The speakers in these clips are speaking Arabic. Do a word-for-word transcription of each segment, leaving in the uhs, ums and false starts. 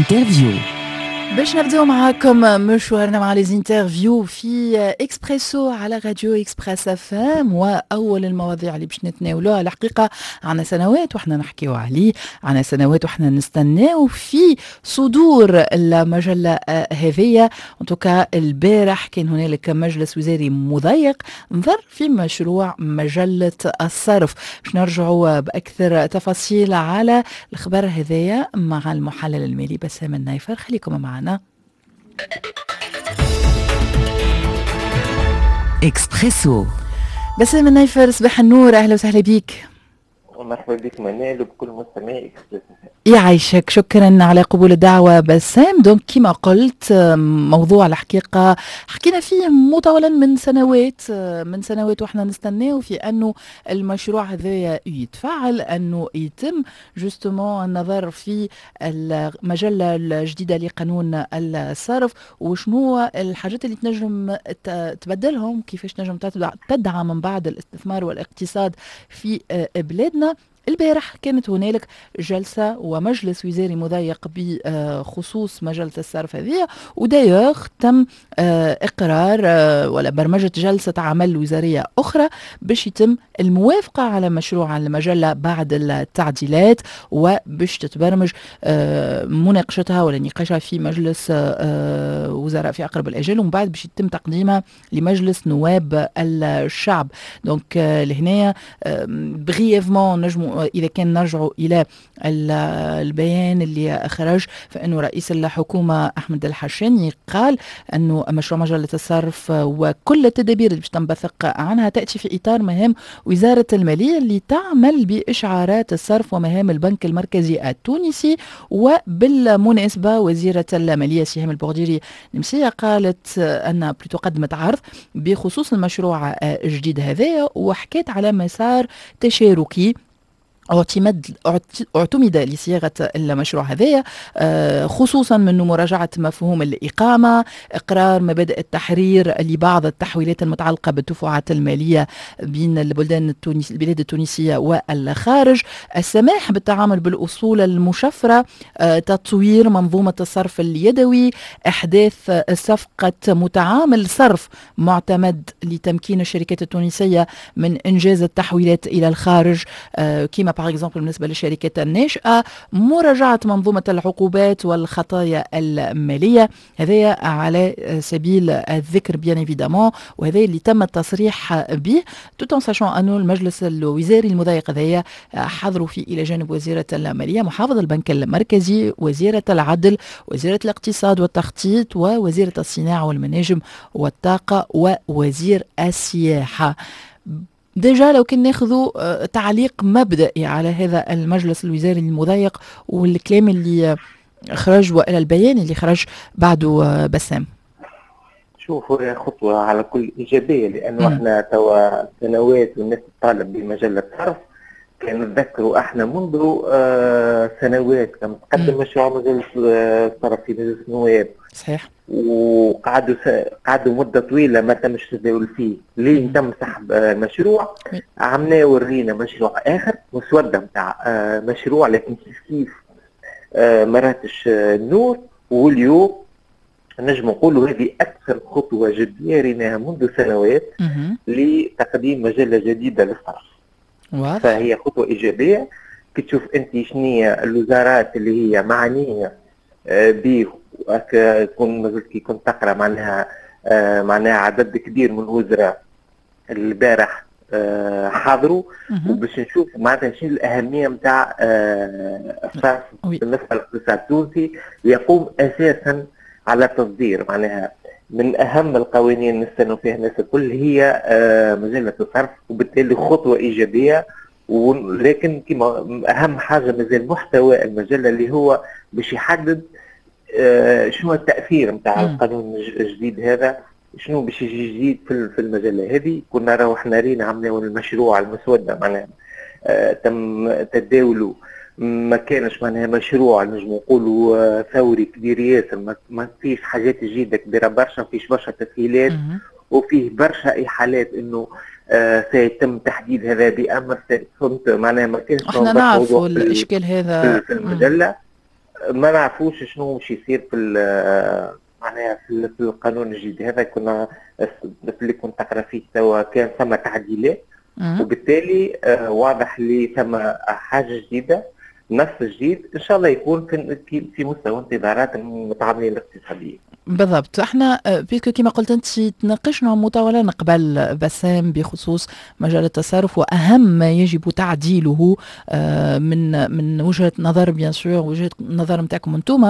انترفيو. باش نبداو معاكم مشوارنا مع ليزانترفيو في اكسبريسو على راديو اكسبريس اف ام. واول المواضيع اللي باش نتناولوها الحقيقه عنا سنوات وحنا نحكيو عليه، عنا سنوات وحنا نستناو في صدور المجله هذه. انتوكا البارح كان هنالك مجلس وزاري مضيق نظر في مشروع مجله الصرف. باش نرجعوا باكثر تفاصيل على الخبر هذايا مع المحلل المالي بسام النايفر. خليكم معنا. اكسبريسو. بسام النايفر، صباح النور، اهلا وسهلا بيك. مرحبا بك منال وبكل مستمعي اكسبريسو. يعيشك، شكرا على قبول الدعوة بسام. دونك كما قلت موضوع الحقيقة حكينا فيه مطولا من سنوات من سنوات واحنا نستناه في انه المشروع هذا يتفعل، انه يتم جوستومون النظر في المجلة الجديدة لقانون الصرف وشنو الحاجات اللي تنجم تبدلهم، كيفاش تنجم تدعم من بعد الاستثمار والاقتصاد في بلادنا. البارح كانت هنالك جلسة ومجلس وزاري مضيق بخصوص مجلة الصرف هذه، ودايوغ تم إقرار ولا برمجة جلسة عمل وزارية أخرى باش يتم الموافقة على مشروع المجلة بعد التعديلات، وباش تتبرمج مناقشتها ولا نقاشها في مجلس وزراء في أقرب الأجل، ومن بعد باش يتم تقديمها لمجلس نواب الشعب. دونك لهنا بريفمون نجمو إذا كان نرجعوا إلى البيان اللي خرج، فإنه رئيس الحكومة أحمد الحشاني قال أنه مشروع مجلة الصرف وكل التدابير اللي باش تنبثق عنها تأتي في إطار مهام وزارة المالية اللي تعمل بإشعارات الصرف ومهام البنك المركزي التونسي. وبالمناسبة وزيرة المالية سهام البغديري نمسية قالت أن بلوتو قدمت عرض بخصوص المشروع الجديد هذا، وحكيت على مسار تشاركي اعتمد اعتمد لصياغه المشروع هذايا، خصوصا من مراجعه مفهوم الاقامه، اقرار مبادئ التحرير لبعض التحويلات المتعلقه بالدفعات الماليه بين البلدان التونس البلاد التونسيه والخارج، السماح بالتعامل بالاصول المشفره، تطوير منظومه الصرف اليدوي، احداث صفقه متعامل صرف معتمد لتمكين الشركات التونسيه من انجاز التحويلات الى الخارج كما باغ اكزومبل بالنسبه للشركات الناشئه، مراجعه منظومه العقوبات والخطايا الماليه. هذا على سبيل الذكر بيان ايفيدامون، وهذا اللي تم التصريح به توت ان ساشون انه المجلس الوزاري المضيق هذايا حضروا فيه الى جانب وزيره الماليه، محافظ البنك المركزي، وزيره العدل، وزيره الاقتصاد والتخطيط، ووزيره الصناعه والمناجم والطاقه، ووزير السياحه. ديجا لو كان ناخذوا تعليق مبدئي على هذا المجلس الوزاري المضيق والكلام اللي خرج والى البيان اللي خرج بعده بسام. شوفوا هي خطوة على كل إيجابية، لأنه احنا توا سنوات والناس تطالب بمجلة صرف. كان نتذكروا احنا منذ آه سنوات كان تقدم مشروع مجلة الصرف في مجلس النواب. صحيح. وقعدوا س... قعدوا مده طويله ما تمش تداول فيه، لين تم سحب المشروع. عملنا ورينا مشروع اخر مسوده نتاع مشروع، لكن كيف كيف ما راتش النور. واليوم نجم نقولوا هذه اكثر خطوه جديه ريناها منذ سنوات لتقديم مجله جديده للصرف. فهي خطوه ايجابيه. كي تشوف انت شنية الوزارات اللي هي معنيه به، تكون مازلت كي كنت تقرا معناها آه معناها عدد كبير من الوزراء البارح آه حاضروا، وباش نشوف معناتها شنو الاهميه نتاع آه الصرف بالنسبه للاقتصاد التونسي، يقوم اساسا على تصدير. معناها من اهم القوانين اللي نستنوا فيها الناس الكل هي آه مجله الصرف، وبالتالي خطوه ايجابيه. ولكن كما اهم حاجه مازال محتوى المجله اللي هو باش يحدد آه شنو التأثير نتاع القانون الجديد هذا، شنو باش يجي جديد في في المجله هذه. كنا راهو احنا رينا عملنا المشروع المسوده معناها آه تم تداوله، ما كانش معناها مشروع نجم نقولوا آه ثوري كبير ياسر، ما, ما فيش حاجات جديده كبيره برشا، ما فيش برشا تسهيلات، وفيه برشا احالات انه آه سيتم تحديد هذا بامر. كنت معناها ما كانش احنا نعرفوا الاشكال هذا في المجله. ما نعرفوش شنو مش يصير في معناها في القانون الجديد هذا. كنا في اللي كنت تقرا فيه توا كان ثم تعديلات، وبالتالي واضح لي ثم حاجه جديده، نص جديد ان شاء الله يكون في في مستوى انتظارات المتعاملين الاقتصاديين. بالضبط. احنا بيسكو كما قلت انت تناقشنا مطولا قبل بسام بخصوص مجال التصرف واهم ما يجب تعديله من من وجهه نظر بيان سور وجهه نظر نتاعكم انتم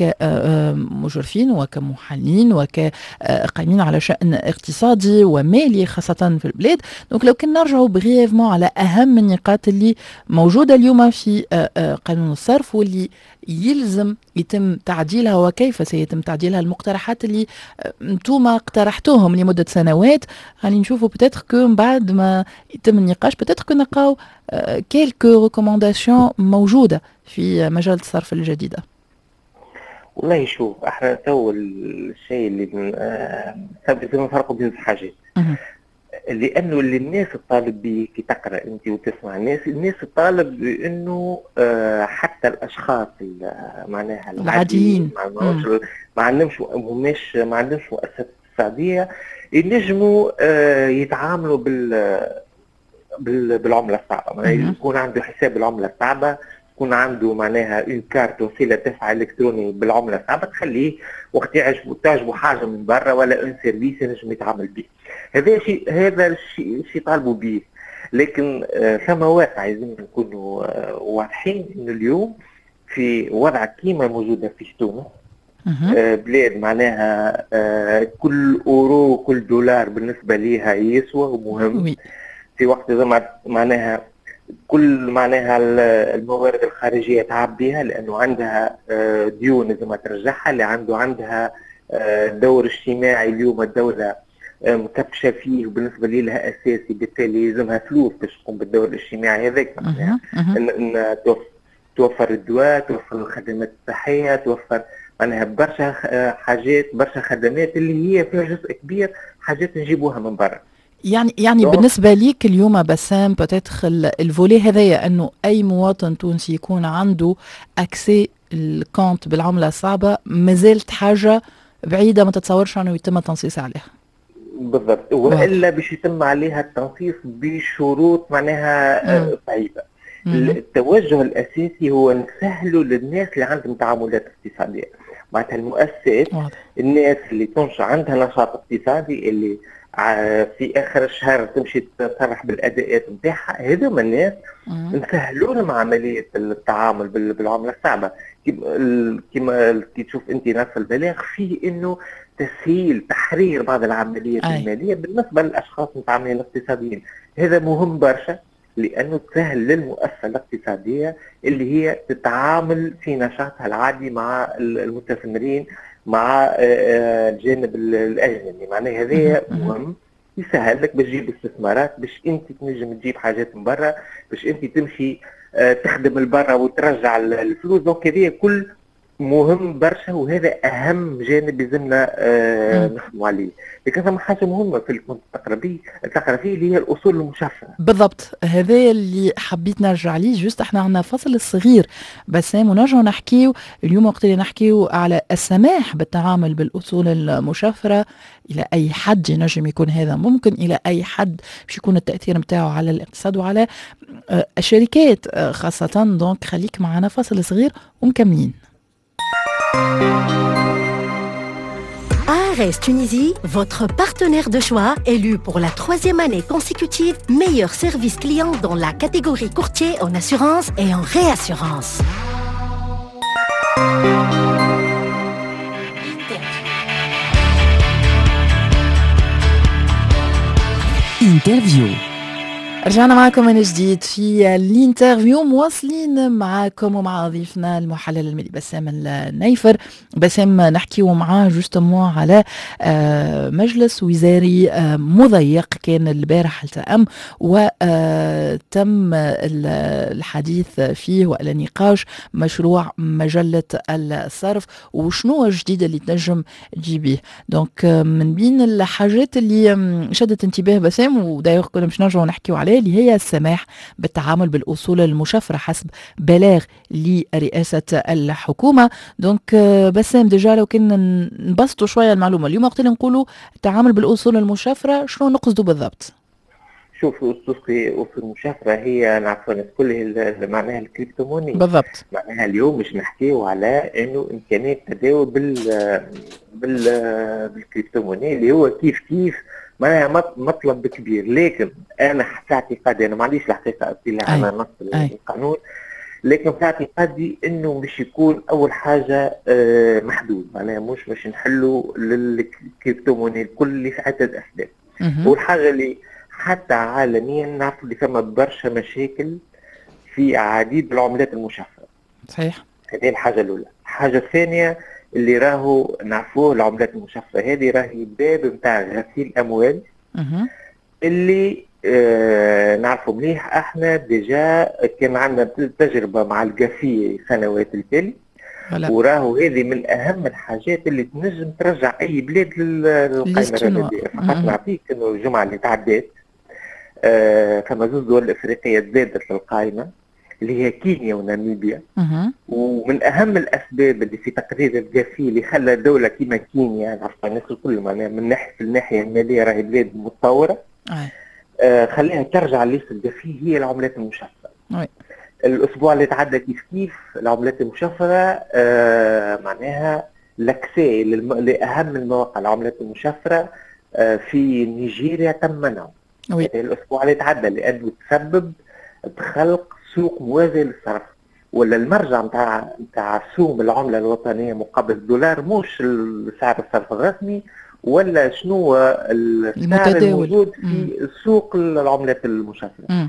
كمشرفين وكمحللين وكقائمين على شأن اقتصادي ومالي خاصه في البلاد. دونك لو كنا نرجعوا بريفمون على اهم النقاط اللي موجوده اليوم في قانون الصرف واللي يلزم يتم تعديلها وكيف سيتم تعديلها، المقترحات اللي انتم اقترحتوهم لمدة سنوات. خلينا نشوفوا بتاتر كو بعد ما يتم النقاش بتاتر كو نلقاو كيلكو ريكومونداسيون موجودة في مجال الصرف الجديدة. والله شوف احنا تو الشيء اللي لازم نفرقوا بين الحاجات، لانه اللي الناس تطالب به كي تقرا انت وتسمع الناس الناس تطالب بانه حتى الاشخاص معناها العاديين ما عندهمش هماش ما عندهمش مؤسسات اقتصاديه ينجموا يتعاملوا بال بالعمله الصعبه، يكون عنده حساب العمله الصعبه، يكون عنده معناها اون كارت وسيله دفع الكتروني بالعمله الصعبه تخليه وقت يعجبه تعجبه حاجه من برا ولا اون سيرفيس ينجم يتعامل به. هذا شيء هذا الشيء شيء طالبوا به، لكن آه ثم واقع عايزين نكونوا آه واضحين انه اليوم في وضع كيما موجوده في تونس، آه بلاد معناها آه كل اورو كل دولار بالنسبه ليها يسوى ومهم، في وقت معناها كل معناها الموارد الخارجيه تعب بها لانه عندها آه ديون لازم ترجعها، اللي عنده عندها آه دور اجتماعي اليوم الدوله مكبشه فيه وبالنسبه لي لها اساسي، بالتالي يلزمها فلوس باش تقوم بالدور الاجتماعي هذاك، معناها ان توفر الدواء، توفر الخدمات الصحيه، توفر معناها برشا حاجات برشا خدمات اللي هي فيها جزء كبير حاجات نجيبوها من برا. يعني يعني بالنسبه ليك اليوم بسام بتدخل الفولي هذايا انه اي مواطن تونسي يكون عنده اكسي الكونت بالعمله الصعبه مازالت حاجه بعيده ما تتصورش انه يتم التنصيص عليها. بالضبط، والا باش يتم عليها التنصيص بشروط معناها صعيبه. التوجه الاساسي هو نسهلوا للناس اللي عندهم تعاملات اقتصاديه، معناتها المؤسسات الناس اللي تنشأ عندها نشاط اقتصادي اللي في اخر الشهر تمشي تصرح بالاداءات نتاعها، هذوما الناس نسهلوا لهم عمليه التعامل بالعمله الصعبه. كما كي تشوف انت نفس البلاغ فيه انه تسهيل تحرير بعض العمليات أي. الماليه بالنسبه للاشخاص المتعاملين الاقتصاديين، هذا مهم برشا لانه تسهل للمؤسسه الاقتصاديه اللي هي تتعامل في نشاطها العادي مع المستثمرين مع الجانب الاجنبي، معناها هذا مهم يسهل لك باش تجيب استثمارات، باش انت تنجم تجيب حاجات من برا، باش انت تمشي تخدم البرا وترجع الفلوس. دونك هذه كل مهم برشا وهذا اهم جانب لازمنا آه نخدموا عليه. لكن ثم حاجه مهمه في الكونت التقربي التقربي اللي هي الاصول المشفره. بالضبط، هذا اللي حبيت نرجع ليه. جوست احنا عندنا فصل صغير بسام ونرجعوا نحكيو اليوم وقت اللي نحكيو على السماح بالتعامل بالاصول المشفره. الى اي حد ينجم يكون هذا ممكن، الى اي حد باش يكون التاثير نتاعو على الاقتصاد وعلى آه الشركات آه خاصه. دونك خليك معنا فصل صغير ومكملين. A R S Tunisie, votre partenaire de choix, élu pour la troisième année consécutive meilleur service client dans la catégorie courtier en assurance et en réassurance. Interview. رجعنا معكم من جديد في الانترفيو، مواصلين معكم ومع ضيفنا المحلل المالي بسام النيفر. بسام نحكيو معاه جوستمون على مجلس وزاري مضيق كان البارح التأم وتم الحديث فيه وعلى نقاش مشروع مجلة الصرف وشنو الجديد اللي تنجم تجيبيه. دونك من بين الحاجات اللي شدت انتباه بسام ودايوغ كنا مش نرجعوا نحكيو عليها بالي هي السماح بالتعامل بالأصول المشفرة حسب بلاغ لرئاسة الحكومة. دونك بسام ديجا لو كنا نبسطوا شوية المعلومة اليوم وقت اللي نقولوا التعامل بالأصول المشفرة شنو نقصدوا بالضبط؟ شوفوا أصول المشفرة هي نعرفوا الناس كلها معناها الكريبتوموني. بالضبط. معناها اليوم مش نحكيو على انه امكانيه التداول بال بال بالكريبتوموني اللي هو كيف كيف معناها مطلب كبير، لكن انا في اعتقادي انا ما عنديش الحقيقه اطلاع على نص القانون، لكن في اعتقادي انه مش يكون اول حاجه محدود، معناها مش باش نحلوا للكريبتوموني الكل اللي في عده اسباب. والحاجه اللي حتى عالميا نعرف اللي فما برشا مشاكل في عديد العملات المشفرة. صحيح. هذه الحاجة الأولى. الحاجة الثانية اللي راهو نعرفوه العملات المشفرة هذه راهي باب نتاع غسيل أموال أه. اللي آه نعرفوا مليح احنا ديجا كان عندنا تجربة مع القافية سنوات التالي، وراهو هذه من أهم الحاجات اللي تنجم ترجع أي بلاد للقائمة الرقمية. فقط نعطيك إنه الجمعة اللي تعدات آه فما زوج دول افريقيه تزادت للقائمه اللي هي كينيا وناميبيا. أه. ومن اهم الاسباب اللي في تقرير القافي اللي خلى دوله كيما كينيا نعرف الناس الكل معناها من ناحيه الناحيه الماليه راهي بلاد متطوره آه خليها ترجع ليس القافي هي العملات المشفره. أي. الاسبوع اللي تعدى كيف كيف العملات المشفره آه معناها لاكسي لاهم المواقع العملات المشفره آه في نيجيريا تم منعه. وي. الاسبوع اللي تعدى لانه تسبب بخلق سوق موازي للصرف، ولا المرجع نتاع نتاع سوم العمله الوطنيه مقابل الدولار مش سعر الصرف الرسمي ولا شنو السعر الموجود في سوق العملات المشفره. م.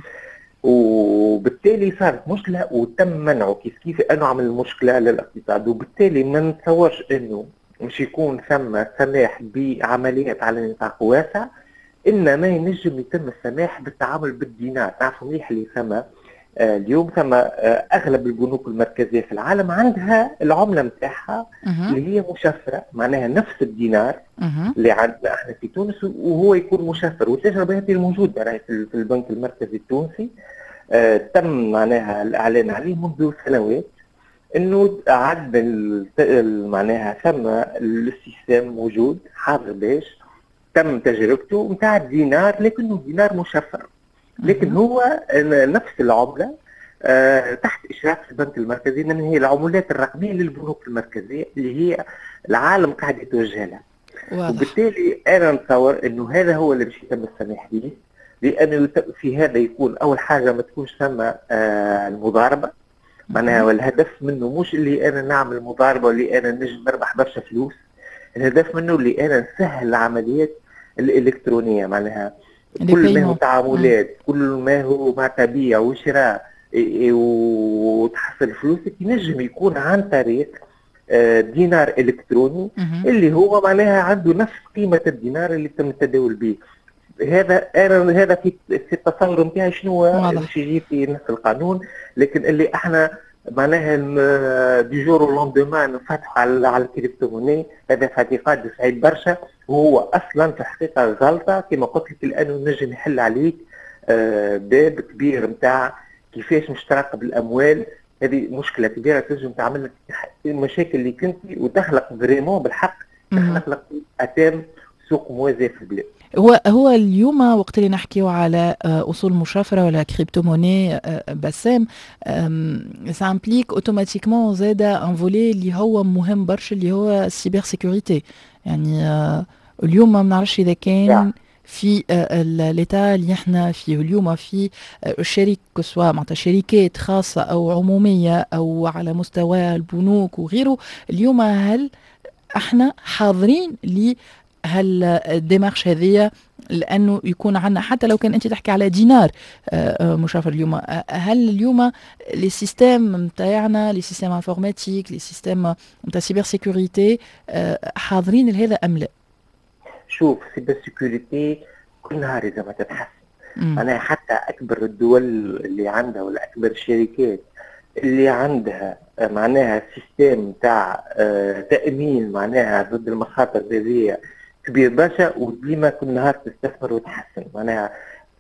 وبالتالي صارت مشكله وتم منعه كيف كيف انه عمل مشكله للاقتصاد، وبالتالي ما نتصورش انه مش يكون ثم سماح بعمليات على نطاق واسع، انما ينجم يتم السماح بالتعامل بالدينار. تعرفوا مليح اللي ثم آه اليوم ثم آه اغلب البنوك المركزيه في العالم عندها العمله نتاعها اللي هي مشفره، معناها نفس الدينار اللي عندنا احنا في تونس وهو يكون مشفر. والتجربه هذه الموجوده راهي في البنك المركزي التونسي آه تم معناها الاعلان عليه منذ سنوات انه عد معناها ثم السيستم موجود حاضر باش تم تجربته نتاع الدينار لكنه دينار مشفر، لكن هو نفس العمله أه تحت اشراف البنك المركزي، لان هي العملات الرقميه للبنوك المركزيه اللي هي العالم قاعد يتوجه لها. وبالتالي انا نتصور انه هذا هو اللي باش يتم السماح به، لانه في هذا يكون اول حاجه ما تكونش ثم أه المضاربه، معناها والهدف منه مش اللي انا نعمل مضاربه واللي انا نجم نربح برشا فلوس، الهدف منه اللي انا نسهل العمليات الالكترونيه، معناها كل ما هو تعاملات كل ما هو مع تبيع وشراء وتحصل فلوسك ينجم يكون عن طريق دينار الكتروني اللي هو معناها عنده نفس قيمه الدينار اللي تم التداول به. هذا انا هذا في في التصور نتاعي شنو باش يجي في نفس القانون، لكن اللي احنا معناها دي جور لوندومان نفتحوا على على الكريبتوموني هذا في اعتقادي صعيب برشا، وهو اصلا في الحقيقه غلطه كما قلت لك، لانه نجم يحل عليك باب كبير نتاع كيفاش مش تراقب الاموال. هذه مشكله كبيره تنجم تعمل لك المشاكل اللي كنت وتخلق فريمون بالحق تخلق لك اتام سوق موازي في البلاد. هو هو اليوم وقت اللي نحكيو على اصول مشفره ولا كريبتو موني بسام سا امبليك اوتوماتيكمون زاد ان فولي اللي هو مهم برشا اللي هو السيبر سيكوريتي. يعني اليوم ما بنعرفش اذا كان في الايتا اللي احنا فيه اليوم في الشركه سواء معناتها شركات خاصه او عموميه او على مستوى البنوك وغيره، اليوم هل احنا حاضرين ل هل الديمارش هذه لانه يكون عندنا حتى لو كان انت تحكي على دينار مشفر اليوم، هل اليوم لي سيستيم نتاعنا لي سيستيم انفورماتيك لي سيستيم نتاع سيبر سيكوريتي حاضرين لهذا ام لا؟ شوف سيبر سيكوريتي كل نهار اذا ما تتحسن، انا حتى اكبر الدول اللي عندها ولا اكبر الشركات اللي عندها معناها سيستم تاع تامين معناها ضد المخاطر هذه كبير برشا وديما كل نهار تستثمر وتحسن. معناها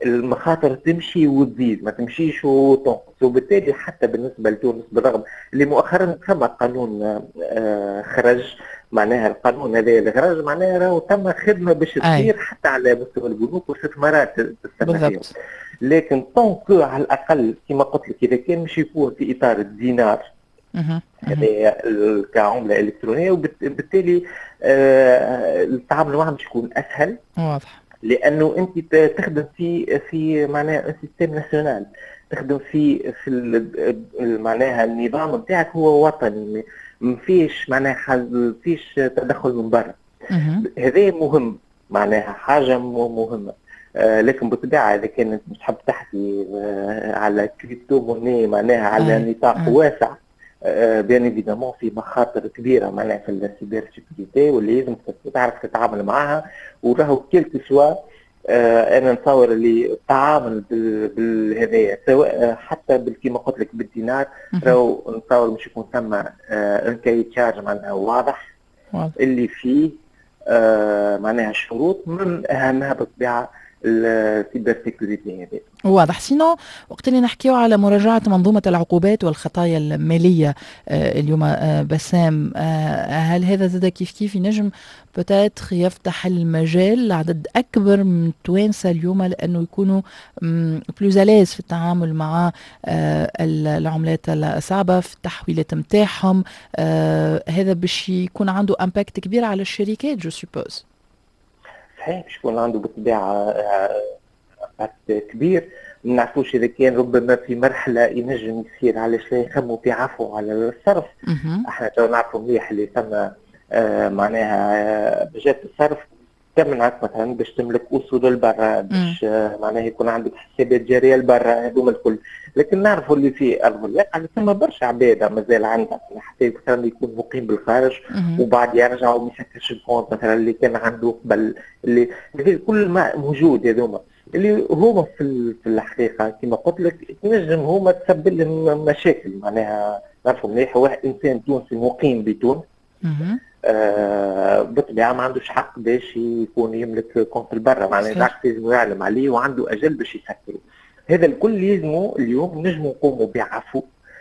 المخاطر تمشي وتزيد ما تمشيش وتنقص. وبالتالي حتى بالنسبه لتونس بالرغم اللي مؤخرا ثم قانون خرج، معناها القانون هذا اللي خرج معناها راهو تم خدمه باش تصير حتى على مستوى البنوك واستثمارات السنويه، لكن طونك على الاقل كما قلت لك اذا كان مش يكون في اطار الدينار هذه كعمله الكترونيه، وبالتالي آه التعامل معها مش يكون اسهل. واضح. لانه انت تخدم في في معناها سيستم ناسيونال، تخدم في في معناها النظام نتاعك هو وطني، ما فيش معناها ما فيش تدخل من برا. هذا مهم معناها حاجه مهمه. آه لكن بالطبيعه اذا كانت مش حاب تحكي آه على كريبتو موني معناها على آه. نطاق آه. واسع، آه بيان ايفيدامون في مخاطر كبيره معناها في السيبر سيكوريتي واللي لازم تعرف تتعامل معها. وراهو كيلكو سوا آه انا نتصور اللي التعامل بالهدايا سواء حتى كما قلت لك بالدينار راهو نتصور مش يكون ثم آه ان كاي تشارج معناها واضح, واضح اللي فيه آه معناها شروط من اهمها بالطبيعه السيبر سيكوريتي هذه. واضح. سينو وقت اللي نحكيو على مراجعة منظومة العقوبات والخطايا المالية آه اليوم آه بسام، آه هل هذا زاد كيف كيف ينجم بتاتخ يفتح المجال لعدد أكبر من التوانسة اليوم لأنه يكونوا بلوزاليز في التعامل مع آه العملات الصعبة في التحويلات متاعهم؟ آه هذا باش يكون عنده امباكت كبير على الشركات جو سوبوز. صحيح باش يكون عنده بالطبيعة امباكت كبير. ما نعرفوش اذا كان ربما في مرحله ينجم يصير علاش لا يخموا في عفو على الصرف. احنا تو نعرفوا مليح اللي ثم آه معناها بجات الصرف تمنعك مثلا باش تملك اصول البرا، باش آه معناها يكون عندك حسابات جاريه البرا هذوما الكل. لكن نعرفوا اللي في ارض الواقع ثم برشا عباد مازال عندها حتى مثلا يكون مقيم بالخارج وبعد يرجع وما يسكرش الكونت مثلا اللي كان عنده قبل، اللي كل ما موجود هذوما اللي هما في في الحقيقه كما قلت لك تنجم هما تسبب لهم مشاكل. معناها نعرفوا مليح واحد انسان تونسي مقيم بتونس آه بالطبيعه ما عندوش حق باش يكون يملك كونت برا، معناها العكس لازم يعلم عليه وعنده اجل باش يسكره. هذا الكل لازموا اليوم نجموا نقوموا بعفو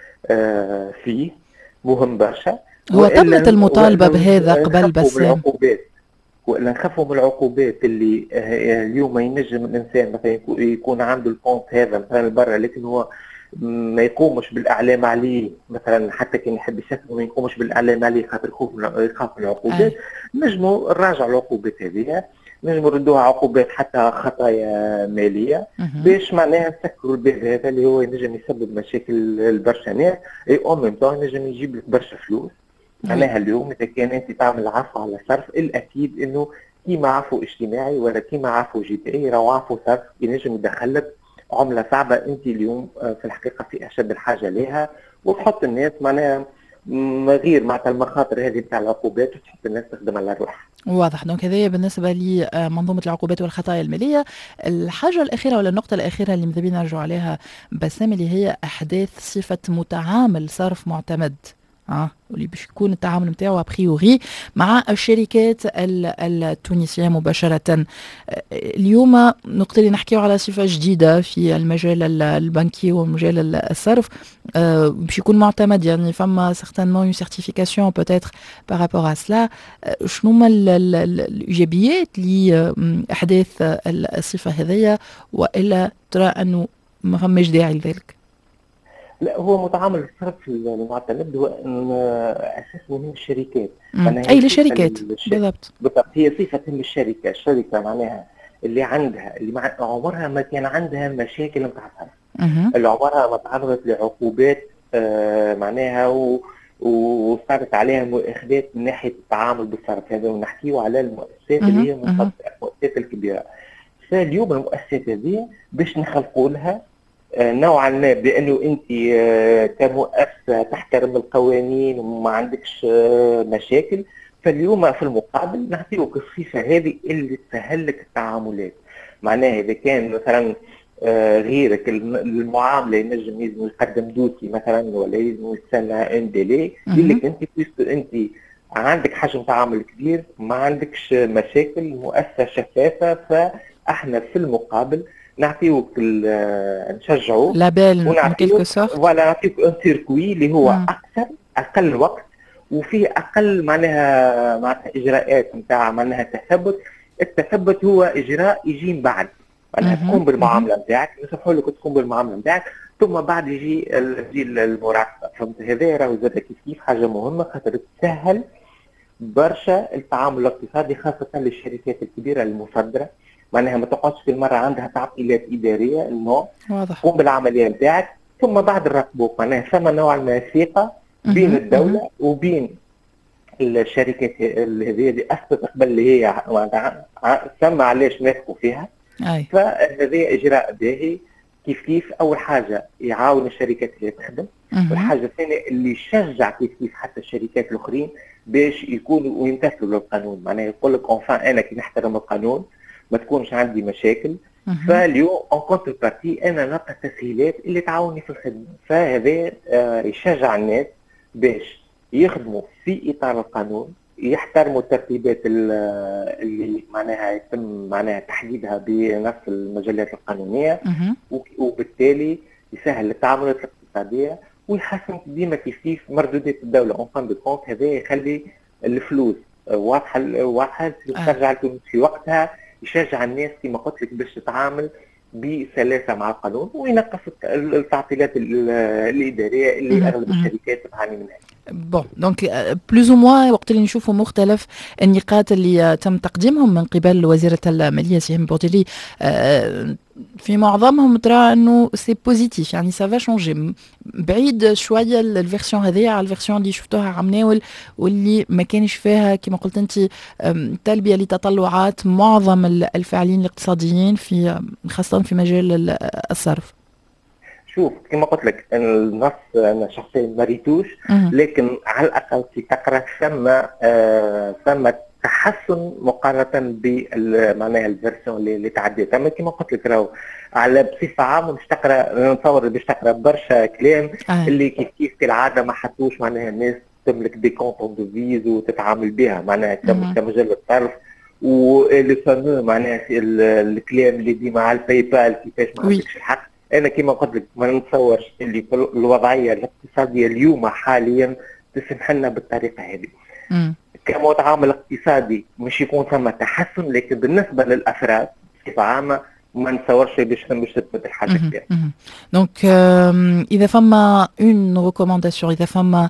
آه فيه مهم برشا. هو تمت المطالبه بهذا قبل بسام، ولا نخافوا من العقوبات اللي اليوم ينجم الانسان مثلا يكون عنده الكونت هذا مثلا برا لكن هو ما يقومش بالاعلام عليه، مثلا حتى كان يحب يسكر ما يقومش بالاعلام عليه خاطر خوف يخاف من العقوبات. نجموا نراجعوا العقوبات هذه، نجموا نردوها عقوبات حتى خطايا ماليه باش معناها نسكروا الباب هذا اللي هو ينجم يسبب مشاكل البرشا ناس اي او ميم طون ينجم يجيب لك برشا فلوس. معناها اليوم اذا كان انت تعمل عفو على صرف الاكيد انه كيما عفو اجتماعي ولا كيما عفو جدائي راهو عفو صرف ينجم يدخلك عمله صعبه انت اليوم في الحقيقه في اشد الحاجه لها، وتحط الناس معناها غير مع المخاطر هذه نتاع العقوبات وتحط الناس تخدم على الروح. واضح. دونك هذه بالنسبه لمنظومه العقوبات والخطايا الماليه. الحاجه الاخيره ولا النقطه الاخيره اللي مذابين نرجعوا عليها بسام اللي هي احداث صفه متعامل صرف معتمد اه واللي باش يكون التعامل نتاعو ابريوري مع الشركات التونسيه مباشره. اليوم نقدر اللي نحكيو على صفه جديده في المجال البنكي ومجال الصرف آه باش يكون معتمد، يعني فما سيغتانمون اون سيرتيفيكاسيون بوتيتر بارابور ا سلا. شنو هما الايجابيات لاحداث الصفه هذيا والا ترى انه ما فماش داعي لذلك؟ لا هو متعامل الصرف المعتمد هو اساس مهم الشركات. اي للشركات بالضبط بالضبط هي صفه للشركه. الشركه معناها اللي عندها اللي مع عمرها ما كان عندها مشاكل نتاع صرف، اللي عمرها ما تعرضت لعقوبات آه معناها و... وصارت عليها مؤاخذات من ناحيه التعامل بالصرف. هذا ونحكيو على المؤسسات اللي هي المؤسسات الكبيره. فاليوم المؤسسات هذه باش نخلقوا لها نوعا ما بانه انت كمؤسسه تحترم القوانين وما عندكش مشاكل، فاليوم في المقابل نعطيوك الصفه هذه اللي تسهل لك التعاملات. معناها اذا كان مثلا غيرك المعامله ينجم يلزم يقدم دوسي مثلا ولا يلزم يستنى ان ديلي يقول لك انت انت عندك حجم تعامل كبير ما عندكش مشاكل، مؤسسه شفافه، فاحنا في المقابل نعطيوك نشجعوا لابيل ان كيلكو سورت، فوالا نعطيوك ان سيركوي اللي هو م. اكثر اقل وقت وفيه اقل معناها معناها اجراءات نتاع معناها تثبت. التثبت هو اجراء يجي من بعد معناها تقوم بالمعامله نتاعك، نصحوا لك تقوم بالمعامله نتاعك ثم بعد يجي يجي المراقبه. فهمت؟ هذا راهو زاد كيف كيف حاجه مهمه خاطر تسهل برشا التعامل الاقتصادي خاصه للشركات الكبيره المصدره، معناها ما تقعدش كل مره عندها تعطيلات اداريه. انه واضح قوم بالعمليه نتاعك ثم بعد نراقبوك. معناها ثم نوع من الثقه بين الدوله وبين الشركات هذه اللي اثبتت قبل اللي هي ثم علاش نثقوا فيها. أي. فهذا اجراء باهي. كيف كيف اول حاجه يعاون الشركات اللي تخدم، والحاجه الثانيه اللي يشجع كيف كيف حتى الشركات الاخرين باش يكونوا ويمتثلوا للقانون. معناها يقول لك اونفان انا كي نحترم القانون ما تكونش عندي مشاكل. فاليوم اون كونتر بارتي انا نلقى تسهيلات اللي تعاوني في الخدمه. فهذا آه يشجع الناس باش يخدموا في اطار القانون، يحترموا الترتيبات اللي معناها يتم معناها تحديدها بنفس المجالات القانونيه، وبالتالي يسهل التعاملات الاقتصاديه ويحسن ديما كيف كيف مردودات الدوله. اون فان دو كونت هذا يخلي الفلوس واضحه واضحه ترجع لكم في وقتها، يشجع الناس كما قلت لك باش تتعامل بسلاسه مع القانون وينقص التعطيلات الاداريه اللي اغلب الشركات تعاني منها. بون دونك بلوز او موان وقت اللي نشوفوا مختلف النقاط اللي تم تقديمهم من قبل وزيره الماليه سيهم بورديلي في معظمهم ترى انه سي بوزيتيف، يعني سافا شونجي بعيد شويه الفيرسيون هذه على الفيرسيون اللي شفتوها عم ناول واللي ما كانش فيها كما قلت انت تلبيه لتطلعات معظم الفاعلين الاقتصاديين في خاصه في مجال الصرف. شوف كما قلت لك النص انا شخصيا ما ريتوش، لكن على الاقل في تقرا ثم آه ثم تحسن مقارنه بمعناها الفيرسيون اللي, اللي تعديت. اما كما قلت لك راهو على بصفه عامه مش تقرا نتصور باش تقرا برشا كلام آه. اللي كيف كيف كالعاده ما حطوش معناها الناس تملك دي كونتون دو فيز وتتعامل بها معناها كمجال الصرف واللي فامو معناها الكلام اللي ديما على الباي بال كيفاش ما عندكش الحق. انا كما قلت لك ما نتصورش اللي الوضعيه الاقتصاديه اليوم حاليا تسمح لنا بالطريقه هذه. كمتعامل اقتصادي مش يكون ثم تحسن، لكن بالنسبه للافراد بصفه عامه ما نتصورش باش باش تثبت الحاجه كبيره. دونك اذا فما اون ريكومونداسيون، اذا فما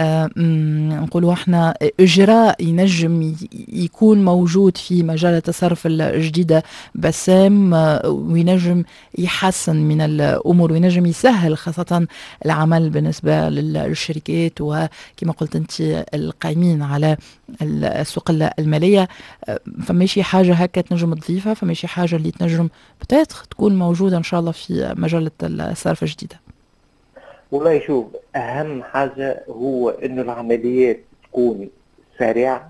نقولوا احنا اجراء ينجم يكون موجود في مجال التصرف الجديده بسام وينجم يحسن من الامور وينجم يسهل خاصه العمل بالنسبه للشركات وكما قلت انت القائمين على السوق الماليه، فما شي حاجه هكا تنجم تضيفها؟ فما شي حاجه اللي تنجم بتاتر تكون موجوده ان شاء الله في مجله الصرف الجديده؟ والله شوف اهم حاجه هو انه العمليات تكون سريعه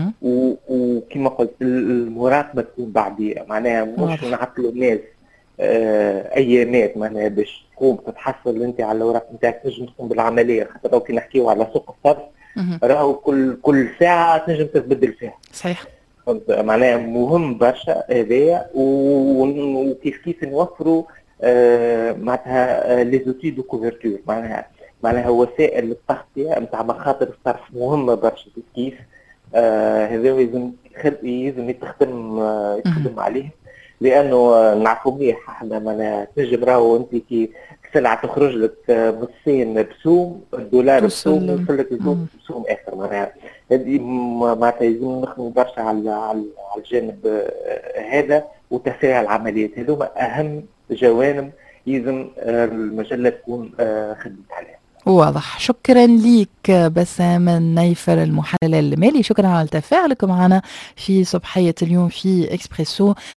وكما قلت المراقبه تكون بعديه، معناها مش نعطلوا الناس آه ايامات معناها باش تقوم تتحصل انت على الاوراق نتاعك تنجم تقوم بالعمليه. خاطر لو كي نحكيو على سوق الصرف راهو كل كل ساعه تنجم تتبدل فيها. صحيح. معناها مهم برشا هذايا وكيف كيف نوفروا آه معناتها لي زوتي دو كوفرتور، معناها معناها وسائل التغطيه نتاع مخاطر الصرف مهمه برشا كيف كيف آه هذا لازم لازم يتخدم آه يتخدم عليه، لانه نعرفوا مليح احنا معناها تنجم راهو انت كي سلعه تخرج لك نصين بسوم الدولار بسوم يوصل لك بسوم اخر. معناها هذه معناتها لازم نخدموا برشا على على الجانب هذا وتسريع العمليات. هذوما اهم جوانب لازم المجله تكون خدمت عليها. واضح. شكرا ليك بسام النيفر المحلل المالي، شكرا على تفاعلكم معنا في صباحيه اليوم في اكسبريسو.